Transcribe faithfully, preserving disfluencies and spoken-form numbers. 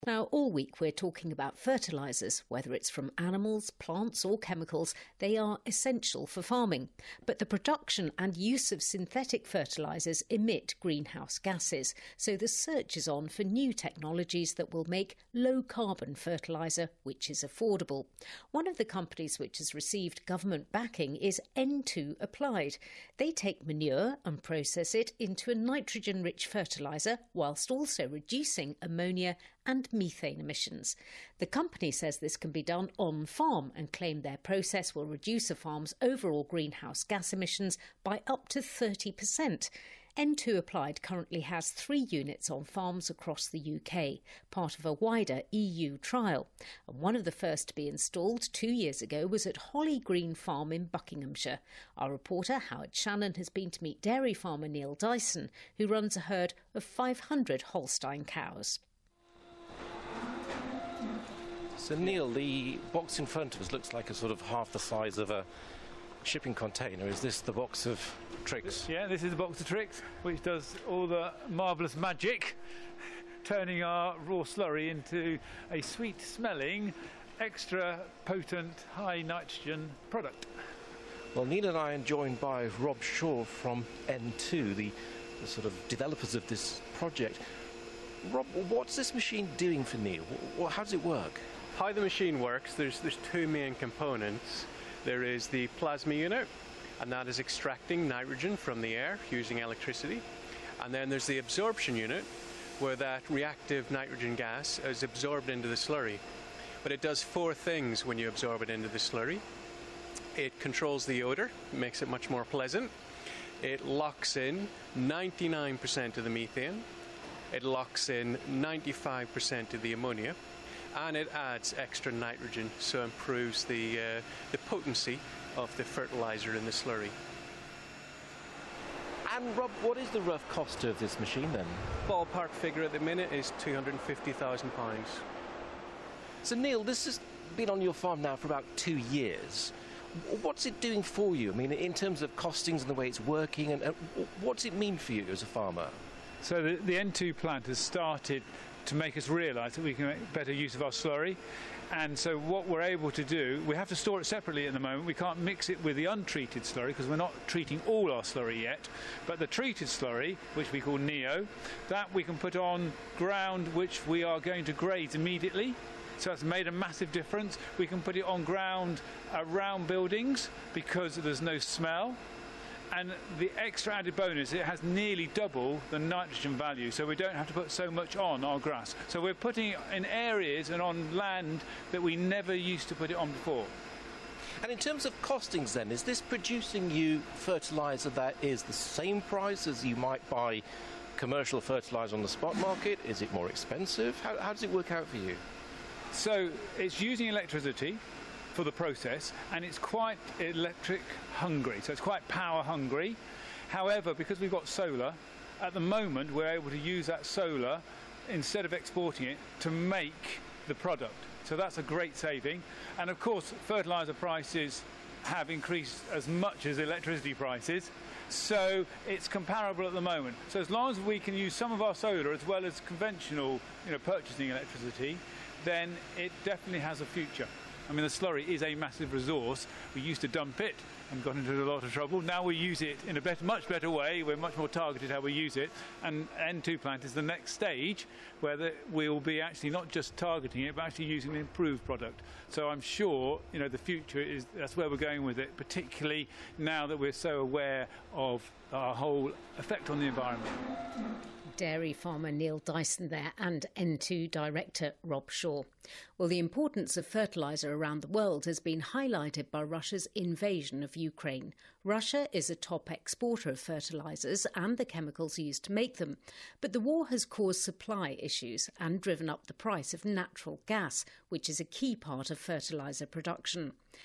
Now, all week we're talking about fertilisers. Whether it's from animals, plants or chemicals, they are essential for farming. But the production and use of synthetic fertilisers emit greenhouse gases, so the search is on for new technologies that will make low-carbon fertiliser, which is affordable. One of the companies which has received government backing is N two Applied. They take manure and process it into a nitrogen-rich fertiliser, whilst also reducing ammonia and methane emissions. The company says this can be done on farm and claim their process will reduce a farm's overall greenhouse gas emissions by up to thirty percent. N two Applied currently has three units on farms across the U K, part of a wider E U trial. And one of the first to be installed two years ago was at Holly Green Farm in Buckinghamshire. Our reporter Howard Shannon has been to meet dairy farmer Neil Dyson, who runs a herd of five hundred Holstein cows. So Neil, the box in front of us looks like a sort of half the size of a shipping container. Is this the box of tricks? Yeah, this is the box of tricks, which does all the marvellous magic, turning our raw slurry into a sweet-smelling, extra potent, high nitrogen product. Well, Neil and I are joined by Rob Shaw from N two, the, the sort of developers of this project. Rob, what's this machine doing for Neil? How does it work? How the machine works, there's, there's two main components. There is the plasma unit, and that is extracting nitrogen from the air using electricity. And then there's the absorption unit, where that reactive nitrogen gas is absorbed into the slurry. But it does four things when you absorb it into the slurry. It controls the odour, makes it much more pleasant. It locks in ninety-nine percent of the methane. It locks in ninety-five percent of the ammonia. And it adds extra nitrogen, so improves the, uh, the potency of the fertiliser in the slurry. And Rob, what is the rough cost of this machine then? Ballpark figure at the minute is two hundred and fifty thousand pounds. So Neil, this has been on your farm now for about two years. What's it doing for you? I mean, in terms of costings and the way it's working, and uh, what's it mean for you as a farmer? So the, the N two plant has started to make us realise that we can make better use of our slurry, and so what we're able to do, we have to store it separately at the moment. We can't mix it with the untreated slurry because we're not treating all our slurry yet, but the treated slurry, which we call Neo, that we can put on ground which we are going to graze immediately. So it's made a massive difference. We can put it on ground around buildings because there's no smell. And the extra added bonus, it has nearly double the nitrogen value, so we don't have to put so much on our grass. So we're putting it in areas and on land that we never used to put it on before. And in terms of costings then, is this producing you fertiliser that is the same price as you might buy commercial fertiliser on the spot market? Is it more expensive? How, how does it work out for you? So it's using electricity for the process, and it's quite electric hungry, so it's quite power hungry. However, because we've got solar, at the moment we're able to use that solar instead of exporting it to make the product. So that's a great saving. And of course, fertiliser prices have increased as much as electricity prices, so it's comparable at the moment. So as long as we can use some of our solar as well as conventional, you know, purchasing electricity, then it definitely has a future. I mean, the slurry is a massive resource. We used to dump it and got into a lot of trouble. Now we use it in a better, much better way. We're much more targeted how we use it. And N two plant is the next stage where the, we'll be actually not just targeting it, but actually using an improved product. So I'm sure, you know, the future is, that's where we're going with it, particularly now that we're so aware of our whole effect on the environment. Dairy farmer Neil Dyson there and N two director Rob Shaw. Well, the importance of fertiliser around the world has been highlighted by Russia's invasion of Ukraine. Russia is a top exporter of fertilisers and the chemicals used to make them. But the war has caused supply issues and driven up the price of natural gas, which is a key part of fertiliser production.